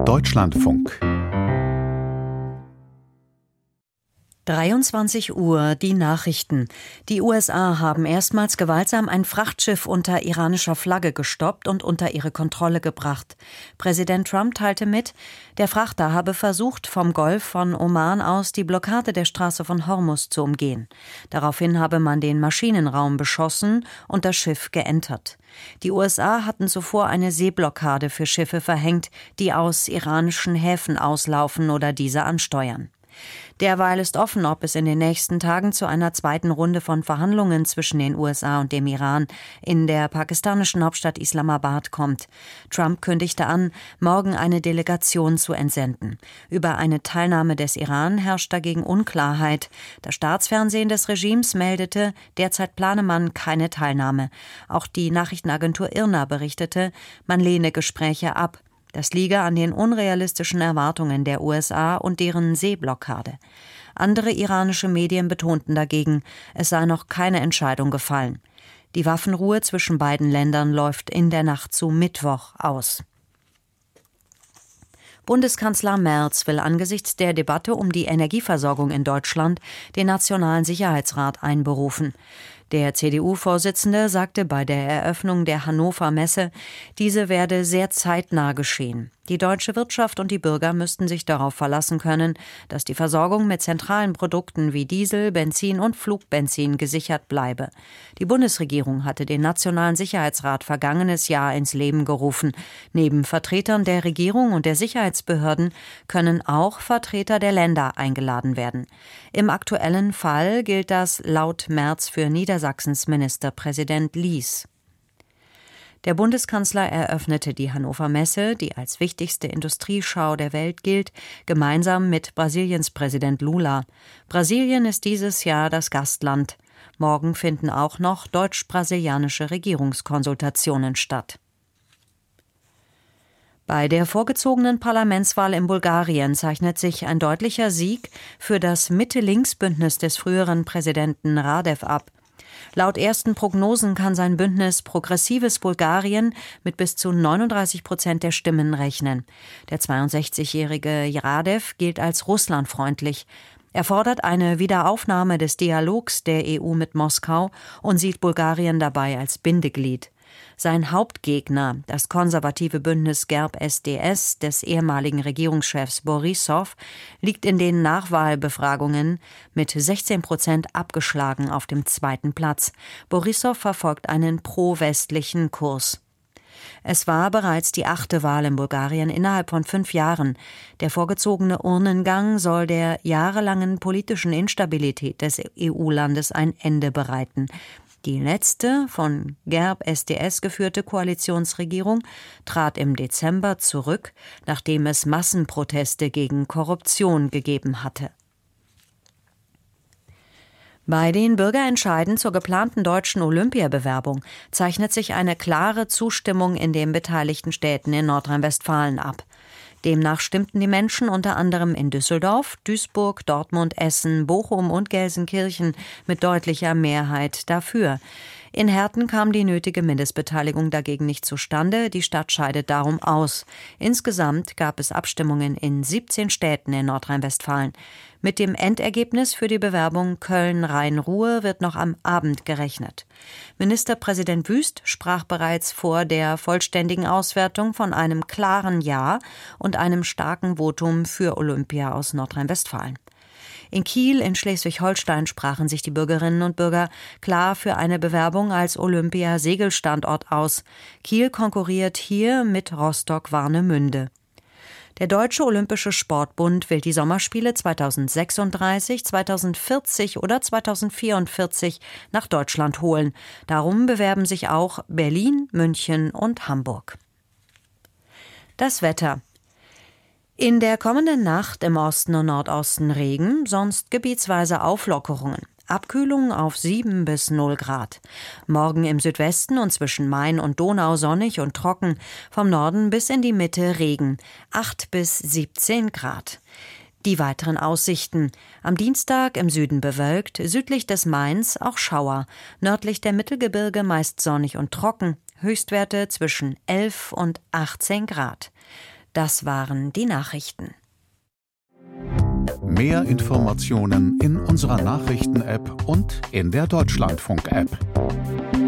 Deutschlandfunk 23 Uhr, die Nachrichten. Die USA haben erstmals gewaltsam ein Frachtschiff unter iranischer Flagge gestoppt und unter ihre Kontrolle gebracht. Präsident Trump teilte mit, der Frachter habe versucht, vom Golf von Oman aus die Blockade der Straße von Hormuz zu umgehen. Daraufhin habe man den Maschinenraum beschossen und das Schiff geentert. Die USA hatten zuvor eine Seeblockade für Schiffe verhängt, die aus iranischen Häfen auslaufen oder diese ansteuern. Derweil ist offen, ob es in den nächsten Tagen zu einer zweiten Runde von Verhandlungen zwischen den USA und dem Iran in der pakistanischen Hauptstadt Islamabad kommt. Trump kündigte an, morgen eine Delegation zu entsenden. Über eine Teilnahme des Iran herrscht dagegen Unklarheit. Das Staatsfernsehen des Regimes meldete, derzeit plane man keine Teilnahme. Auch die Nachrichtenagentur IRNA berichtete, man lehne Gespräche ab. Das liege an den unrealistischen Erwartungen der USA und deren Seeblockade. Andere iranische Medien betonten dagegen, es sei noch keine Entscheidung gefallen. Die Waffenruhe zwischen beiden Ländern läuft in der Nacht zu Mittwoch aus. Bundeskanzler Merz will angesichts der Debatte um die Energieversorgung in Deutschland den Nationalen Sicherheitsrat einberufen. Der CDU-Vorsitzende sagte bei der Eröffnung der Hannover Messe, diese werde sehr zeitnah geschehen. Die deutsche Wirtschaft und die Bürger müssten sich darauf verlassen können, dass die Versorgung mit zentralen Produkten wie Diesel, Benzin und Flugbenzin gesichert bleibe. Die Bundesregierung hatte den Nationalen Sicherheitsrat vergangenes Jahr ins Leben gerufen. Neben Vertretern der Regierung und der Sicherheitsbehörden können auch Vertreter der Länder eingeladen werden. Im aktuellen Fall gilt das laut Merz für Niedersachsens Ministerpräsident Lies. Der Bundeskanzler eröffnete die Hannover Messe, die als wichtigste Industrieschau der Welt gilt, gemeinsam mit Brasiliens Präsident Lula. Brasilien ist dieses Jahr das Gastland. Morgen finden auch noch deutsch-brasilianische Regierungskonsultationen statt. Bei der vorgezogenen Parlamentswahl in Bulgarien zeichnet sich ein deutlicher Sieg für das Mitte-Links-Bündnis des früheren Präsidenten Radev ab. Laut ersten Prognosen kann sein Bündnis Progressives Bulgarien mit bis zu 39% der Stimmen rechnen. Der 62-jährige Radev gilt als russlandfreundlich. Er fordert eine Wiederaufnahme des Dialogs der EU mit Moskau und sieht Bulgarien dabei als Bindeglied. Sein Hauptgegner, das konservative Bündnis GERB-SDS des ehemaligen Regierungschefs Borissow, liegt in den Nachwahlbefragungen mit 16% abgeschlagen auf dem zweiten Platz. Borissow verfolgt einen pro-westlichen Kurs. Es war bereits die 8. Wahl in Bulgarien innerhalb von 5 Jahren. Der vorgezogene Urnengang soll der jahrelangen politischen Instabilität des EU-Landes ein Ende bereiten. Die letzte von GERB-SDS geführte Koalitionsregierung trat im Dezember zurück, nachdem es Massenproteste gegen Korruption gegeben hatte. Bei den Bürgerentscheiden zur geplanten deutschen Olympiabewerbung zeichnet sich eine klare Zustimmung in den beteiligten Städten in Nordrhein-Westfalen ab. Demnach stimmten die Menschen unter anderem in Düsseldorf, Duisburg, Dortmund, Essen, Bochum und Gelsenkirchen mit deutlicher Mehrheit dafür. In Herten kam die nötige Mindestbeteiligung dagegen nicht zustande. Die Stadt scheidet darum aus. Insgesamt gab es Abstimmungen in 17 Städten in Nordrhein-Westfalen. Mit dem Endergebnis für die Bewerbung Köln-Rhein-Ruhr wird noch am Abend gerechnet. Ministerpräsident Wüst sprach bereits vor der vollständigen Auswertung von einem klaren Ja und einem starken Votum für Olympia aus Nordrhein-Westfalen. In Kiel in Schleswig-Holstein sprachen sich die Bürgerinnen und Bürger klar für eine Bewerbung als Olympia-Segelstandort aus. Kiel konkurriert hier mit Rostock-Warnemünde. Der Deutsche Olympische Sportbund will die Sommerspiele 2036, 2040 oder 2044 nach Deutschland holen. Darum bewerben sich auch Berlin, München und Hamburg. Das Wetter. In der kommenden Nacht im Osten und Nordosten Regen, sonst gebietsweise Auflockerungen. Abkühlung auf 7 bis 0 Grad. Morgen im Südwesten und zwischen Main und Donau sonnig und trocken. Vom Norden bis in die Mitte Regen. 8 bis 17 Grad. Die weiteren Aussichten. Am Dienstag im Süden bewölkt, südlich des Mains auch Schauer. Nördlich der Mittelgebirge meist sonnig und trocken. Höchstwerte zwischen 11 und 18 Grad. Das waren die Nachrichten. Mehr Informationen in unserer Nachrichten-App und in der Deutschlandfunk-App.